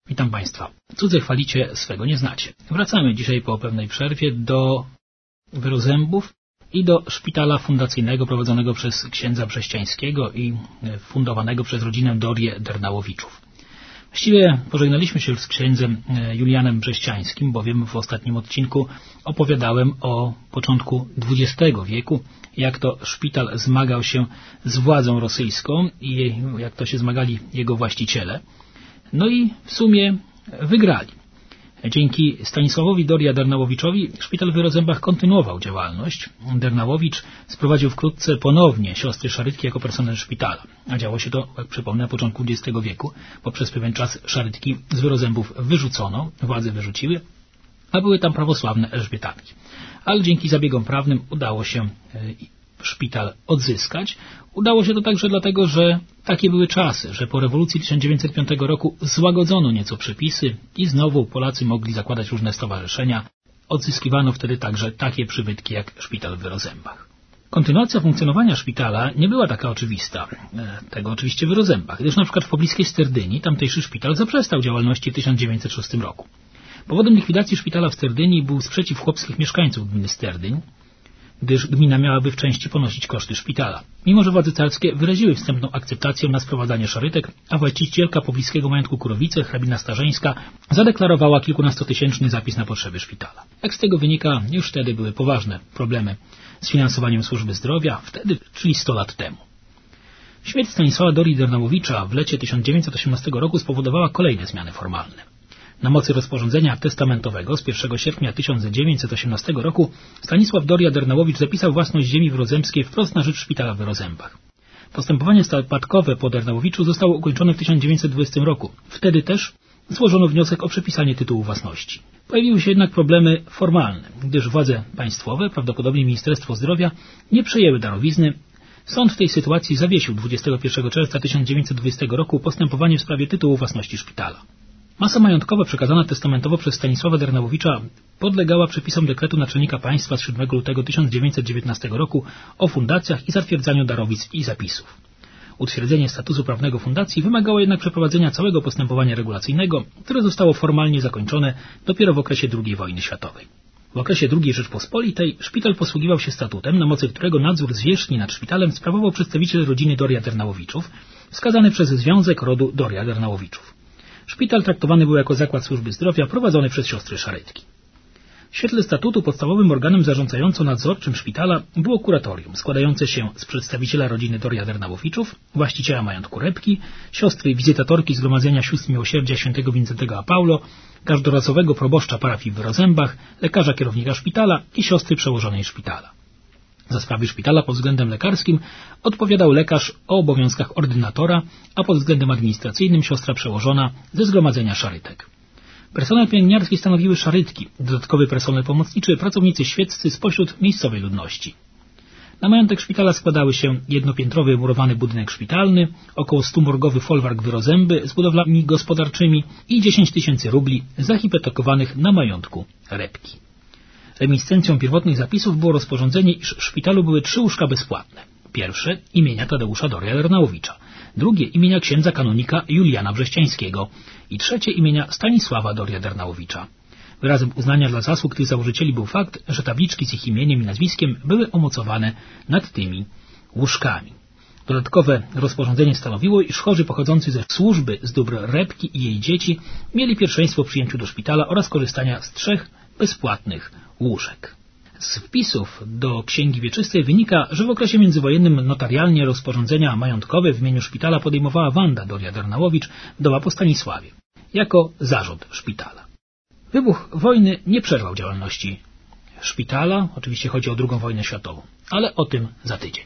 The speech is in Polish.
Witam Państwa. Cudze chwalicie, swego nie znacie. Wracamy dzisiaj po pewnej przerwie do Wyrozębów i do szpitala fundacyjnego prowadzonego przez księdza Brześciańskiego i fundowanego przez rodzinę Dorię Dernałowiczów. Właściwie pożegnaliśmy się z księdzem Julianem Brześciańskim, bowiem w ostatnim odcinku opowiadałem o początku XX wieku, jak to szpital zmagał się z władzą rosyjską i jak to się zmagali jego właściciele. No i w sumie wygrali. Dzięki Stanisławowi Doria Dernałowiczowi szpital w Wyrozębach kontynuował działalność. Dernałowicz sprowadził wkrótce ponownie siostry Szarytki jako personel szpitala. A działo się to, jak przypomnę, na początku XX wieku, bo przez pewien czas Szarytki z Wyrozębów wyrzucono, władze wyrzuciły, a były tam prawosławne elżbietanki. Ale dzięki zabiegom prawnym udało się szpital odzyskać. Udało się to także dlatego, że takie były czasy, że po rewolucji 1905 roku złagodzono nieco przepisy i znowu Polacy mogli zakładać różne stowarzyszenia. Odzyskiwano wtedy także takie przybytki jak szpital w Wyrozębach. Kontynuacja funkcjonowania szpitala nie była taka oczywista, tego oczywiście w Wyrozębach, gdyż na przykład w pobliskiej Sterdyni tamtejszy szpital zaprzestał działalności w 1906 roku. Powodem likwidacji szpitala w Sterdyni był sprzeciw chłopskich mieszkańców gminy Sterdyń, gdyż gmina miałaby w części ponosić koszty szpitala. Mimo że władze carskie wyraziły wstępną akceptację na sprowadzanie Szarytek, a właścicielka pobliskiego majątku Kurowice, hrabina Starzeńska, zadeklarowała kilkunastotysięczny zapis na potrzeby szpitala. Jak z tego wynika, już wtedy były poważne problemy z finansowaniem służby zdrowia, wtedy, czyli 100 lat temu. Śmierć Stanisława Dorii Dernałowicza w lecie 1918 roku spowodowała kolejne zmiany formalne. Na mocy rozporządzenia testamentowego z 1 sierpnia 1918 roku Stanisław Doria Dernałowicz zapisał własność ziemi wyrozębskiej wprost na rzecz szpitala w Wyrozębach. Postępowanie spadkowe po Dernałowiczu zostało ukończone w 1920 roku. Wtedy też złożono wniosek o przepisanie tytułu własności. Pojawiły się jednak problemy formalne, gdyż władze państwowe, prawdopodobnie Ministerstwo Zdrowia, nie przejęły darowizny. Sąd w tej sytuacji zawiesił 21 czerwca 1920 roku postępowanie w sprawie tytułu własności szpitala. Masa majątkowa przekazana testamentowo przez Stanisława Dernałowicza podlegała przepisom dekretu naczelnika państwa z 7 lutego 1919 roku o fundacjach i zatwierdzaniu darowizn i zapisów. Utwierdzenie statusu prawnego fundacji wymagało jednak przeprowadzenia całego postępowania regulacyjnego, które zostało formalnie zakończone dopiero w okresie II wojny światowej. W okresie II Rzeczpospolitej szpital posługiwał się statutem, na mocy którego nadzór zwierzchni nad szpitalem sprawował przedstawiciel rodziny Doria Dernałowiczów, wskazany przez Związek Rodu Doria Dernałowiczów. Szpital traktowany był jako zakład służby zdrowia prowadzony przez siostry Szarytki. W świetle statutu podstawowym organem zarządzająco-nadzorczym szpitala było kuratorium, składające się z przedstawiciela rodziny Doria Dernałowiczów, właściciela majątku Repki, siostry wizytatorki Zgromadzenia Sióstr Miłosierdzia św. Wincentego a Paulo, każdorazowego proboszcza parafii w Wyrozębach, lekarza kierownika szpitala i siostry przełożonej szpitala. Za sprawy szpitala pod względem lekarskim odpowiadał lekarz o obowiązkach ordynatora, a pod względem administracyjnym siostra przełożona ze Zgromadzenia Szarytek. Personel pielęgniarski stanowiły Szarytki, dodatkowy personel pomocniczy, pracownicy świeccy spośród miejscowej ludności. Na majątek szpitala składały się jednopiętrowy murowany budynek szpitalny, około 100-morgowy folwark Wyrozęby z budowlami gospodarczymi i 10 000 rubli zahipotekowanych na majątku Repki. Reminiscencją pierwotnych zapisów było rozporządzenie, iż w szpitalu były 3 łóżka bezpłatne. Pierwsze imienia Tadeusza Doria Dernałowicza, drugie imienia księdza kanonika Juliana Brześciańskiego i trzecie imienia Stanisława Doria Dernałowicza. Wyrazem uznania dla zasług tych założycieli był fakt, że tabliczki z ich imieniem i nazwiskiem były umocowane nad tymi łóżkami. Dodatkowe rozporządzenie stanowiło, iż chorzy pochodzący ze służby z dóbr Repki i jej dzieci mieli pierwszeństwo w przyjęciu do szpitala oraz korzystania z 3 bezpłatnych łóżek. Z wpisów do Księgi Wieczystej wynika, że w okresie międzywojennym notarialnie rozporządzenia majątkowe w imieniu szpitala podejmowała Wanda Doria Dernałowicz, wdowa po Stanisławie, jako zarząd szpitala. Wybuch wojny nie przerwał działalności szpitala, oczywiście chodzi o II wojnę światową, ale o tym za tydzień.